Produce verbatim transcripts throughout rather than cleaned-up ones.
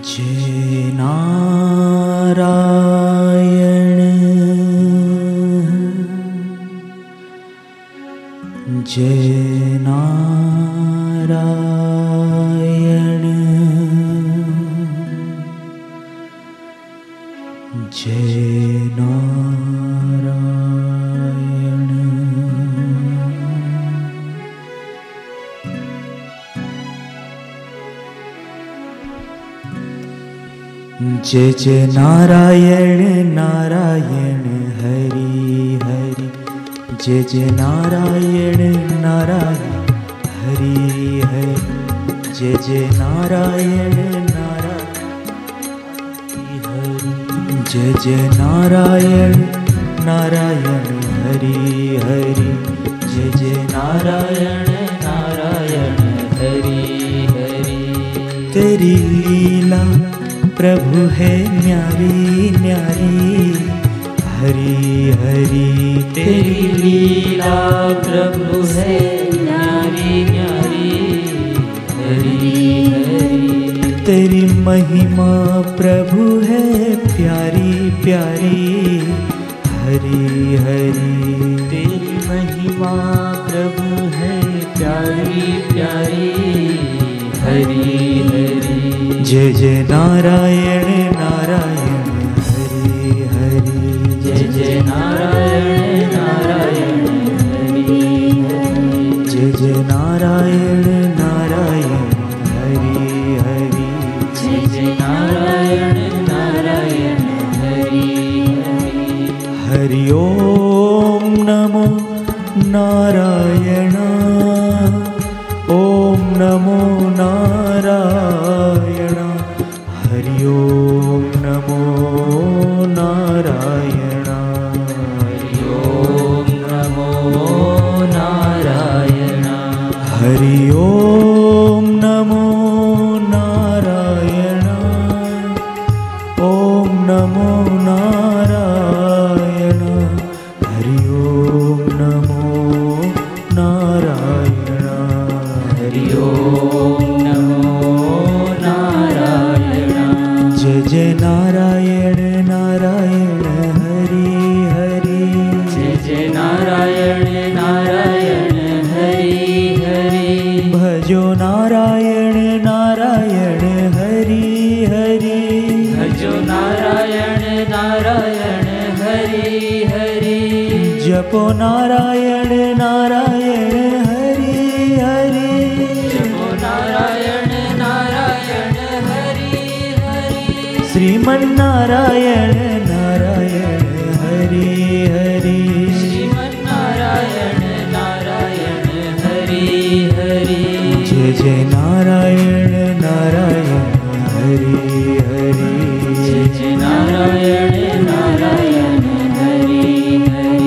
जय नारायण जय नारायण जय नारायण। जय जय नारायण नारायण हरि हरि जय जय नारायण नारायण हरि हरि जय जय नारायण नारायण हरि जय जय नारायण नारायण हरि हरि जय जय नारायण नारायण हरि हरि। तेरी लीला प्रभु है न्यारी न्यारी हरि हरि तेरी लीला प्रभु है न्यारी न्यारी हरि हरि तेरी महिमा प्रभु है प्यारी प्यारी हरि हरि तेरी महिमा प्रभु है प्यारी प्यारी हरि हरि। जय जय नारायण नारायण हरि हरि जय जय नारायण नारायण हरि हरि जय जय नारायण नारायण हरि हरि जय जय नारायण नारायण हरि हरि। हरि ओम नमो नारायण ओम नमो नारायण हरि ओम नमो नारायण हरि ओम नमो नारायण हरि ओम नमो नारायण ओम नमो नारायण हरि ओम नमो नारायण हरि ओम नमो नारायण। जय जय नारायण नारायण हरि हरि जय जय नारायण नारायण हरि हरि भजो नारायण नारायण हरि हरि भजो नारायण नारायण हरि हरि जपो नारायण नारायण हरि हरि जपो नारायण नारायण हरि हरि श्रीमन नारायण नारायण हरि हरि श्रीमन नारायण नारायण हरि हरि जय जय नारायण नारायण हरि हरि जय जय नारायण नारायण हरि हरि।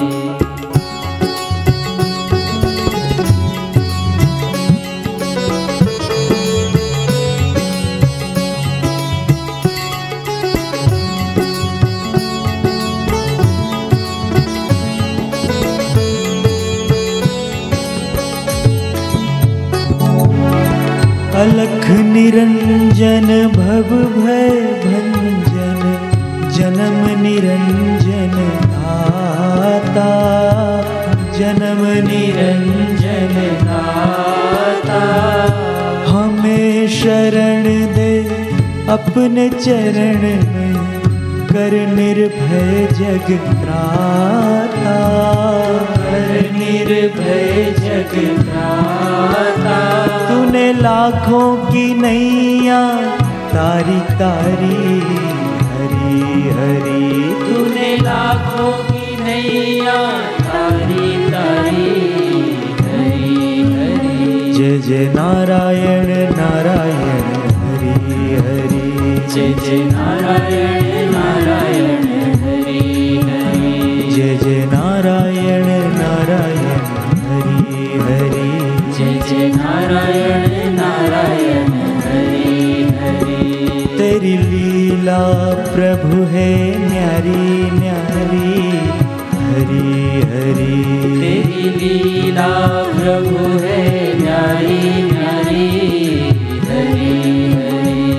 अलख निरंजन भव भय भंजन जन्म निरंजन दाता जन्म निरंजन दाता हमें शरण दे अपने चरण में कर निर्भय जग त्राता कर निर्भय जग त्राता तूने लाखों की नैया तारी तारी हरि हरि तूने लाखों की नैया तारी तारी हरि हरि जय जय नारायण नारायण हरि हरि जय जय नारायण नारायण हरि हरि जय जय नारायण नारायण हरि हरि जय जय नारायण नारायण हरि हरि तेरी लीला प्रभु है न्यारी न्यारी हरि हरि तेरी लीला प्रभु है न्यारी न्यारी हरि हरि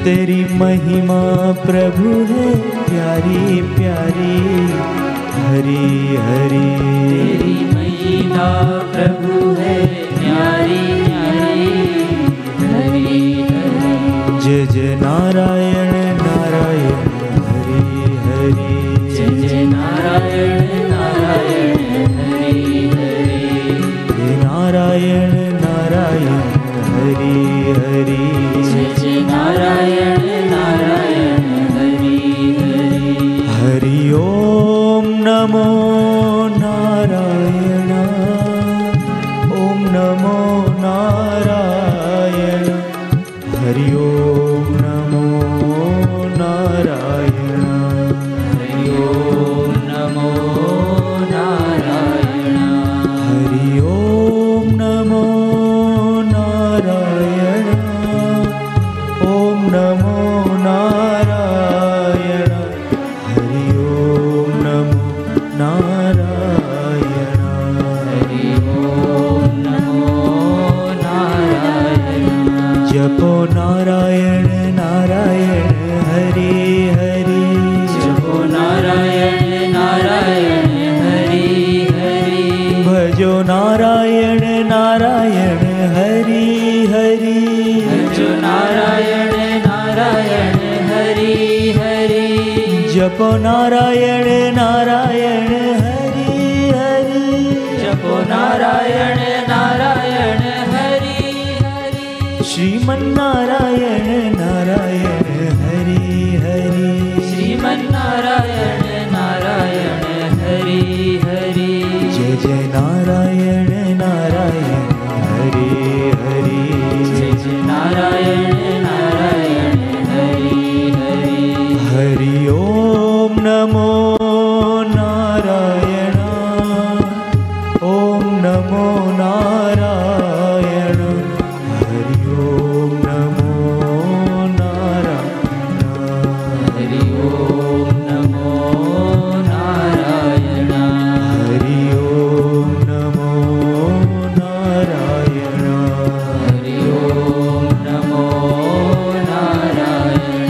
तेरी महिमा प्रभु है प्यारी प्यारी। हरि हरि तेरी महिमा प्रभु है प्यारी प्यारी। हरि हरि जय जय नारायण नारायण हरि हरि। जय जय नारायण नारायण हरि हरि। जय नारायण नारायण हरि हरि। जय जय नारायण नारायण हरि हरि। हरि ओम नमो नारायण। ओम नमो नारायण। हरि ओम नमो नारायण। हरि ओम नमो नारायण। हरि ओम नमो नारायण। ओम नमो नारायण। हरि ओम नमो नारायण। हरि ओम नमो नारायण। जपो नारायण नारायण हरि हरि। जपो नारायण नारायण हरि हरि। भजो नारायण नारायण हरि हरि। भजो नारायण नारायण हरि हरि। जपो नारायण नारायण हरि हरि। जपो नारायण नारायण हरि हरि। श्रीमन्नारायण नारायण हरि हरि। श्रीमन्नारायण नारायण हरि हरि। जय जय नारायण नारायण हरि हरि। जय जय नारायण नारायण हरि हरि। हरि ओम नमो नारायण। ओम नमो नारायण। हरि ओम नमो नारायण। हरि ओम नमो नारायण। हरि ओम नमो नारायण। हरि ओम नमो नारायण।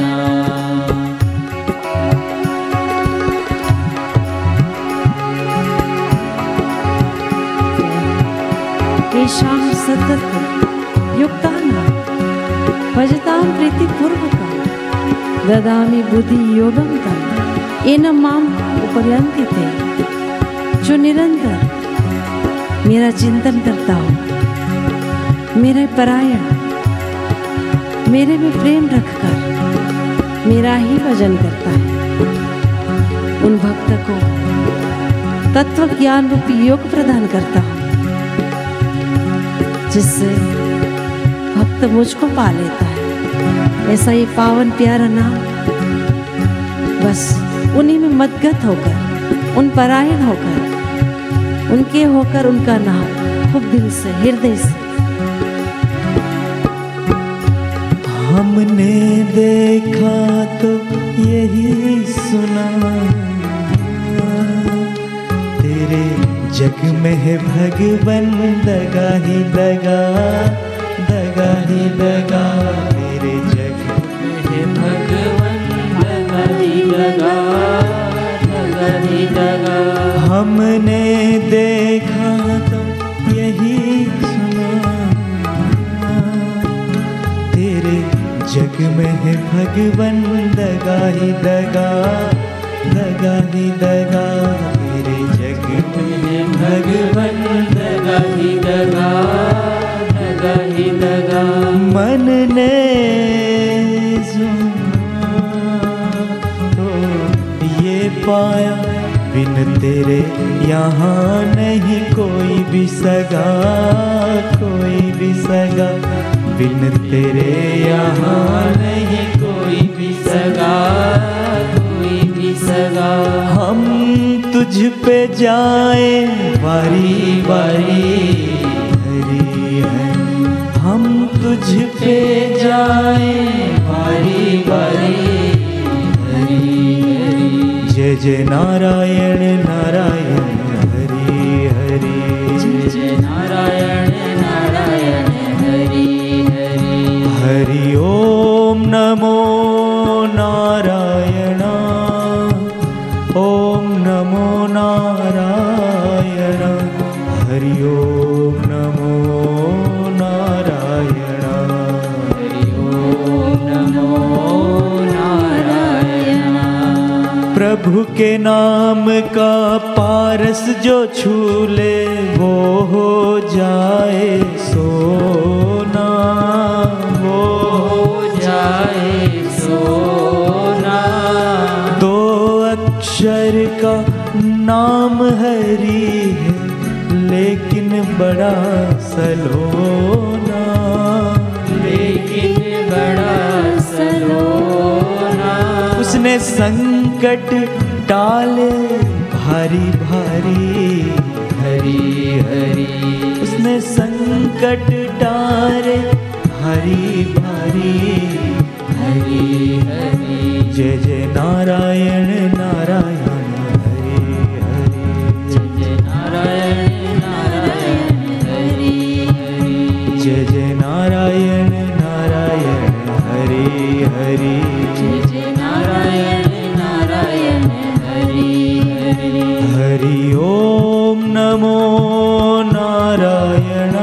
येषां सततं युक्तानां भजतां प्रीतिपूर्वकं ददामि बुद्धियोगं तं येन माम् उपयन्ति ते। जो निरंतर मेरा चिंतन करता हो, मेरे परायण, मेरे में प्रेम रखकर मेरा ही भजन करता है, उन भक्त को तत्व ज्ञान रूपी योग प्रदान करता हूँ, जिससे भक्त मुझको पा लेता है। ऐसा ये पावन प्यारा नाम बस उन्हीं में मदगत होकर, उन परायण होकर, उनके होकर उनका नाम खूब दिल से, हृदय से हमने देखा तो यही सुना, तेरे जग में है भगवन दगा ही दगा, दगा ही दगा। तेरे जग में है भगवन दगा ही दगा, दगा ही दगा। हमने देखा तो यही सुना, तेरे जग में है भगवन दगा ही दगा, दगा ही दगा। तेरे जग में है भगवन दगा ही दगा, दगा ही दगा। मन ने सुना तो ये पाया, बिन तेरे यहाँ नहीं कोई भी सगा, कोई भी सगा। बिन तेरे यहाँ नहीं कोई भी सगा, कोई भी सगा। हम तुझ पे जाए बारी बारी, हरि हरि। हम तुझ पे जाए बारी बारी, हरि हरि। जय जय नारायण नारायण हरि हरि। जय जय नारायण नारायण हरि हरि। हरि ओम नमो ओम नमो नारायण। हरि ओम नमो नारायण। प्रभु के नाम का पारस जो छू ले वो हो जाए सोना, वो हो जाए सोना। दो अक्षर का नाम हरि है लेकिन बड़ा सलोना, लेकिन बड़ा सलोना। उसने संकट टाले भारी भारी, हरि हरि। उसने संकट टाले भारी भारी, हरि हरि। जय जय नारायण नारायण हरे हरे। जय जय नारायण नारायण हरि हरि। जय जय नारायण नारायण हरे हरे। जय जय नारायण नारायण हरि हरि। हरि ओम नमो नारायण,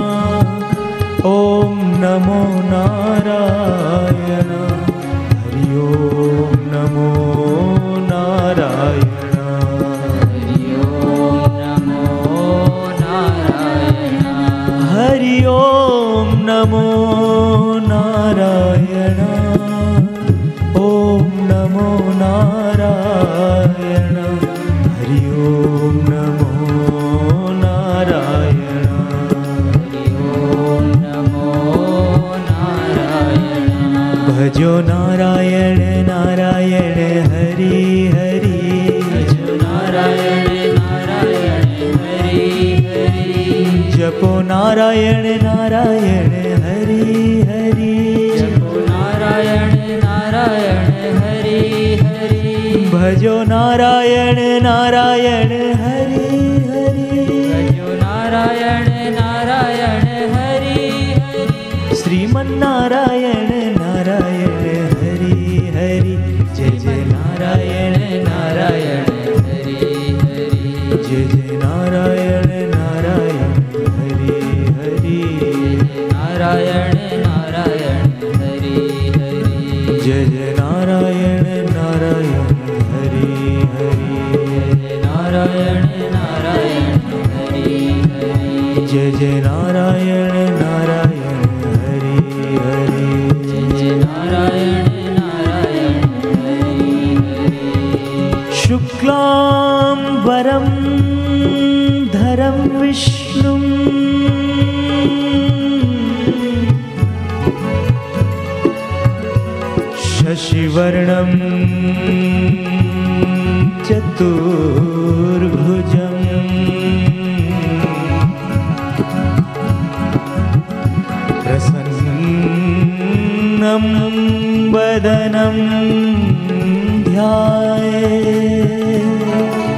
ओम नमो नारायण। हरि ओम नमो नारायण। हरि ओम नमो नारायण। हरि ओम नमो नारायण, ओम नमो नारायण। हरि ओम नमो नारायण। हरि ओम नमो नारायण। भजो नारायण नारायण हरि हरि। भजो नारायण नारायण हरि हरि। जपो नारायण नारायण हरि हरि। जपो नारायण नारायण हरि हरि। भजो नारायण नारायण हरि हरि। भजो नारायण नारायण हरि हरि। श्रीमन नारायण नारायण हरि हरि। जय जय नारायण नारायण हरि हरि। जय जय नारायण नारायण हरि हरि। नारायण नारायण हरि हरि। जय जय नारायण नारायण हरि हरि। जय नारायण नारायण हरि हरि। जय जय नारायण नारायण हरि हरि। जय नारायण नारायण हरि हरि। शुक्लांबरं धरं विष्णुं शशिवर्णं चतुर्भुजं प्रसन्नं वदनं ध्यायेत्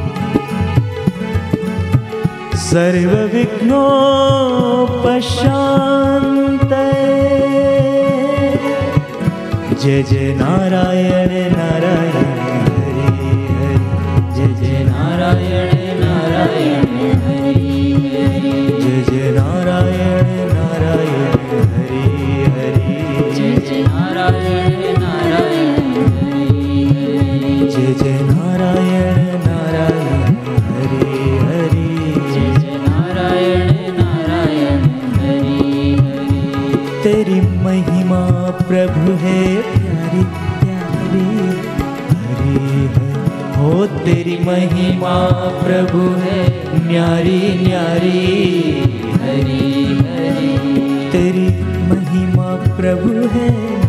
सर्वविघ्नोपशान्तये। जय जय नारायण नारायण हरि हरि। जय जय नारायण नारायण हरि हरि। जय जय नारायण नारायण हरि हरि। जय जय नारायण नारायण हरि हरि। जय जय नारायण नारायण हरि हरि। जय जय नारायण नारायण हरि हरि। तेरी महिमा प्रभु है प्यारी प्यारी, हरि हरि। हो तेरी महिमा प्रभु है न्यारी न्यारी, हरि हरि। तेरी महिमा प्रभु है